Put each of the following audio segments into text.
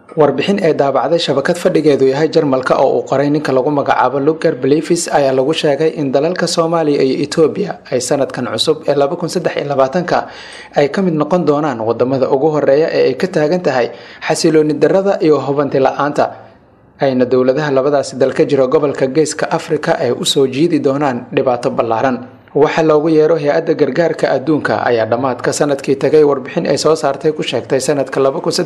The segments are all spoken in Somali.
warbixin ee daabacday shabakad fadhigeedu yahay Jarmalka oo uu qoray ninka lagu magacaabo Luger Beliefs ayaa lagu sheegay in dalalka Soomaaliya iyo Itoobiya ay sanadkan cusub ee 2023 ay ka mid noqon doonaan wadamada ugu horeeya ee ay ka taagan tahay xasilooni darrada iyo hubanti la'aanta ayna dawladaha labadaas dal ka jira gobolka Geeska Afrika ay u soo jiidi doonaan dhibaato ballaaran. waxa loogu yeero hay'adda gargaarka adduunka ayaa dhamaadka sanadkii tagay warbixin ay soo saartay ku sheegtay sanadka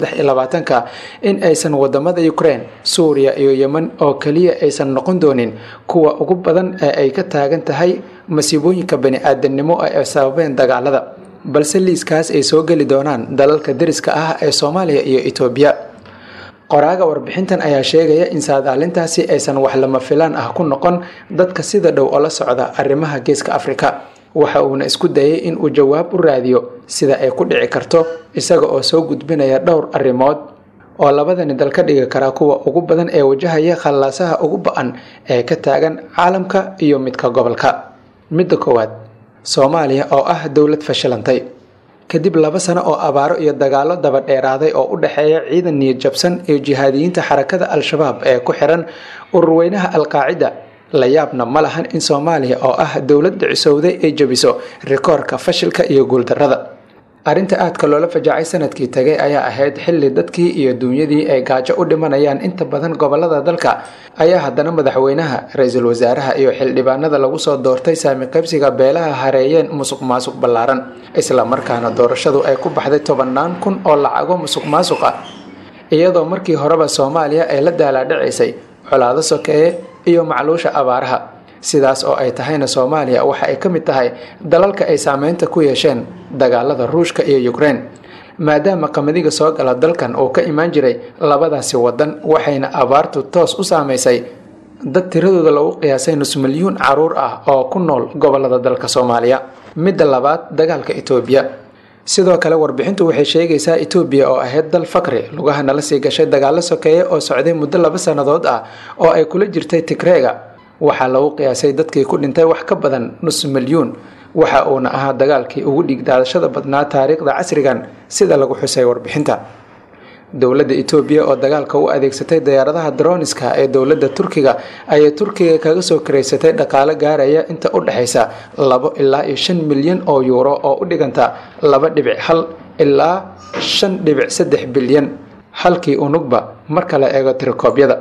2023 in aysan wadamada Ukraine, Suuriya iyo Yemen oo kaliya aysan noqon doonin kuwa ugu badan ee ay ka taagan tahay masiibooyinka bani'aadanimo ee sababeen dagaalada, balse liiskaas ay soo gali doonaan dalalka deriska ah ee Soomaaliya iyo Itoobiya. qoraaga warbixintan ayaa sheegaya in saadaalintaasi aysan wax lama filaan ah ku noqon dadka sida dhow oo la socda arrimaha Geeska Afrika. waxa uuna isku dayay in uu jawaab u raadiyo sida ay ku dhici karto isaga oo soo gudbinaya dhowr arrimood oo labadani dal ka dhigi kara kuwa ugu badan ee wajahaya khallaasaha ugu ba'an ee ka taagan caalamka iyo midka gobolka. midda koowaad, Soomaaliya oo ah dawlad fashilantay kadib 2 sano oo abaaro iyo dagaalo daba dheeraaday oo u dhaxeeya ciidan niyad jabsan iyo jihaadiyiinta xarakada Al-Shabaab ee ku xiran ururweynaha Al-Qaacida. la yaabna ma lahan in Soomaaliya oo ah dawlad dhicisowday ay jabiso rikoorka fashilka iyo guuldarrada. arinta aadka loola fajacay sanadkii tagay ayaa ahayd xilli dadkii iyo dunyadii ay gaajo u dhimanayaan inta badan gobolada dalka ayaa haddana madaxweynaha, ra'iisul wasaaraha iyo xildhibaanada lagu soo doortay saami qaybsiga beelaha hareeyeen musuqmaasuq ballaaran, isla markaana doorashadu ay ku baxday 10 kun oo lacago musuqmaasuq ah, iyadoo markii horeba Soomaaliya ay la daalaadhacisay colaado sokeeye iyo macluusha abaaraha. sidaas oo ay tahayna Soomaaliya waxa ay ka mid tahay dalalka ay saameynta ku yeesheen dagaalada Ruushka iyo Ukraine, maadaama qamadiga soo gala dalkan oo ka imaan jiray labadaasi wadan, waxayna abaartu toos u saameysay dad tiradooda lagu qiyaasay 9 milyan caruur ah oo ku nool gobolada dalka Soomaaliya. midda labaad, dagaalka Itoobiya. sidoo kale warbixintu waxay sheegaysaa Itoobiya oo ahayd dal fakri lugahana la sii gashay dagaalo sokeeye oo socday muddo 2 sanadood ah oo ay kula jirtay Tigreega. waxaa lagu qiyaasay dadkii ku dhintay wax ka badan 9 milyan, waxa uuna ahaa dagaalkii ugu dhigdaadashada badnaa taariikhda casrigan sida lagu xusay warbixinta. dawladda Itoobiya oo dagaalka u adeegsatay diyaaradaha droniska ee dawladda Turkiga ayay Turkiga kaga soo kireysatay dhaqaale gaaraya inta u dhaxaysa 2 ilaa 5 milyan oo euro oo u dhiganta 2.1 ilaa 5.3 bilyan halkii unugba marka la eego tirokoobyada.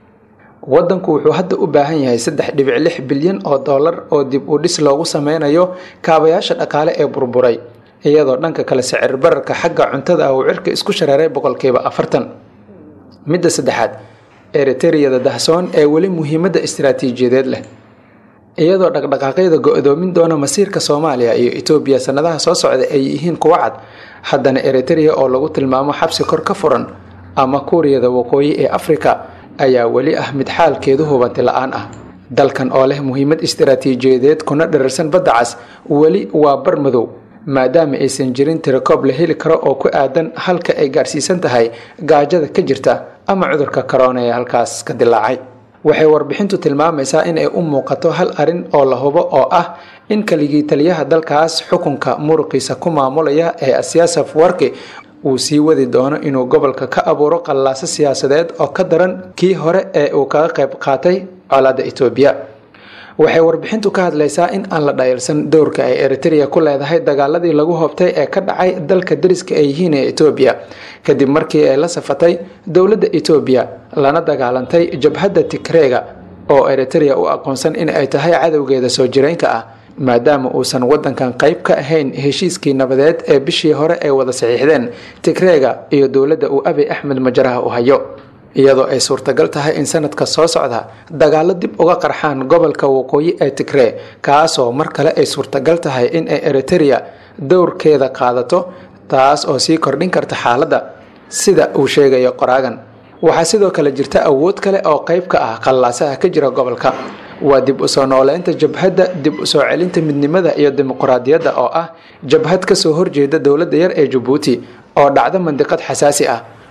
wadanku wuxuu hadda u baahan yahay 3.6 bilyan oo dollar oo dib u dhis loogu sameynayo kaabayaasha dhaqaale ee burburay, iyadoo dhanka kale sicir bararka xagga cuntada uu cirka isku shareeray 40%. midda saddexaad, Eritrea dahsoon ee weli muhiimadda istiraatiijiyadeed leh, iyadoo dhaqdhaqaaqyada go'doomin doona masiirka Soomaaliya iyo Itoobiya sanadaha soo socda ay yihiin kuwa cad. haddana Eritrea oo lagu tilmaamo xabsi kor ka furan ama Kuuriyada Waqooyi ee Afrika ayaa weli ah mid xaalkeedu hubanti la'aan ah. dalkan oo leh muhiimad istiraatiijiyadeed kuna dherersan badda cas weli waa bar madow, maadaama aysan jirin tirakoob la heli karo oo ku aadan halka ay gaarsiisan tahay gaajada ka jirta ama cudurka corona ee halkaas ka dilaacay. waxay warbixintu tilmaamaysaa in ay u muuqato hal arin oo la hubo oo ah in kaligii taliyaha dalkaas xukunka muruqiisa ku maamulaya ee Asiyaas Afwerki uu sii wadi doono inuu gobolka ka abuuro qallaaso siyaasadeed oo ka daran kii hore ee uu kaga qayb qaatay colaadda Itoobiya. waxay warbixintu ka hadlaysaa in aan la dhayalsan doorka ay Eritrea ku leedahay dagaaladii lagu hoobtay ee ka dhacay dalka deriska ay yihiin ee Itoobiya, kadib markii ay la safatay dawladda Itoobiya lana dagaalantay jabhadda Tigreega oo Eritrea u aqoonsan in ay tahay cadawgeeda soo jireenka ah, maadaama uusan wadankan qayb ka ahayn heshiiskii nabadeed ee bishii hore ay wada saxiixdeen Tigreega iyo dawladda uu Abiy Ahmed Majaraha u hayo. iyadoo ay suurtagal tahay in sanadka soo socda dagaalo dib uga qarxaan gobolka waqooyi ee Tigray, kaasoo mar kale ay suurtagal tahay in ay Eritrea dowrkeeda qaadato, taas oo sii kordhin karta xaaladda sida uu sheegayo qoraagan. waxaa sidoo kale jirta awood kale oo qayb ka ah qallaasaha ka jira gobolka, waa dib u soo nooleynta jabhadda dib u soo celinta midnimada iyo dimuqraadiyadda oo ah jabhad ka soo horjeeda dawladda yar ee Djibouti oo dhacda mandiqad xasaasi ah.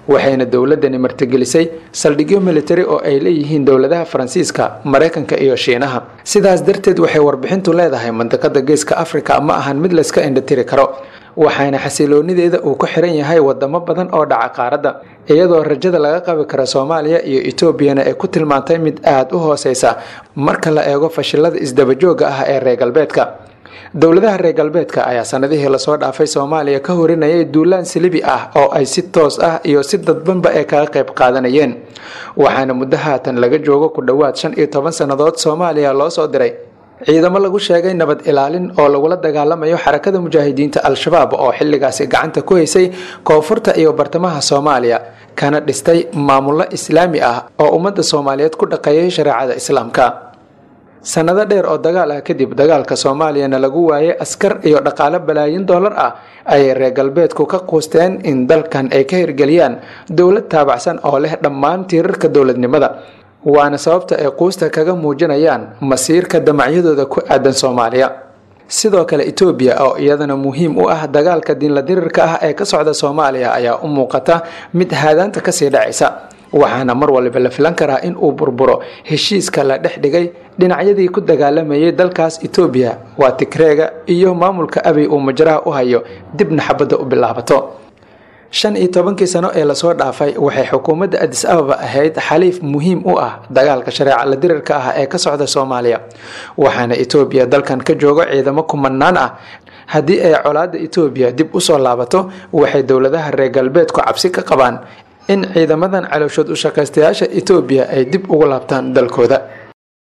waxayna dowladani martigelisay saldhigyo militari oo ay leeyihiin dowladaha Faransiiska, Mareykanka iyo Shiinaha. sidaas darteed waxay warbixintu leedahay mantiqada Geeska Afrika ma ahan mid la iska indhatiri karo, waxaana xasiloonideeda uu ku xiran yahay wadamo badan oo dhaca qaaradda, iyadoo rajada laga qabi karo Soomaaliya iyo Itoobiya ay ku tilmaantay mid aad u hooseysa marka la eego fashilada isdaba jooga ah ee reer galbeedka. dowladaha reer galbeedka ayaa sanadihii la soo dhaafay Soomaaliya ka horinayay duulaan silibi ah oo ay si toos ah iyo si dadbanba ay kaga qayb qaadanayeen, waxaana muddo haatan laga joogo ku dhawaad 15 sanadood Soomaaliya loo soo diray ciidamo lagu sheegay nabad ilaalin oo lagula dagaalamayo xarakada mujaahidiinta Al-Shabaab oo xilligaasi gacanta ku haysay koonfurta iyo bartamaha Soomaaliya, kana dhistay maamullo islaami ah oo ummadda Soomaaliyeed ku dhaqeeyay shariicada Islaamka. sanado dheer oo dagaal ah kadib, dagaalka Soomaaliyana lagu waayay askar iyo dhaqaale balaayin dollar ah, ay reer galbeedku ka quusteen in dalkan ay ka hirgeliyaan dowlad taabacsan oo leh dhammaan tiirarka dowladnimada, waana sababta ay quusta kaga muujinayaan masiirka damacyadooda ku aadan Soomaaliya. sidoo kale Itoobiya oo iyadana muhiim u ah dagaalka diin la dirirka ah ee ka socda Soomaaliya ayaa u muuqata mid haadaanta ka sii dhacaysa, waxaana mar walba la filan karaa in uu burburo heshiiska la dhex dhigay dhinacyadii ku dagaalamayay dalkaas Itoobiya, waa Tigreega iyo maamulka Abiy uu majraha u hayo dibna xabadda u bilaabato. 15 sano ee la soo dhaafay waxay xukuumadda Addis Ababa ahayd xaliif muhiim u ah dagaalka shariica la dirirka ah ee ka socda Soomaaliya, waxaana Itoobiya dalkan ka jooga ciidamo kumanaan ah. haddii ay colaadda Itoobiya dib u soo laabato, waxay dowladaha reer galbeedku cabsi ka qabaan in ciidamadan calooshood u shaqaystayaasha Itoobiya ay dib ugu laabtaan dalkooda.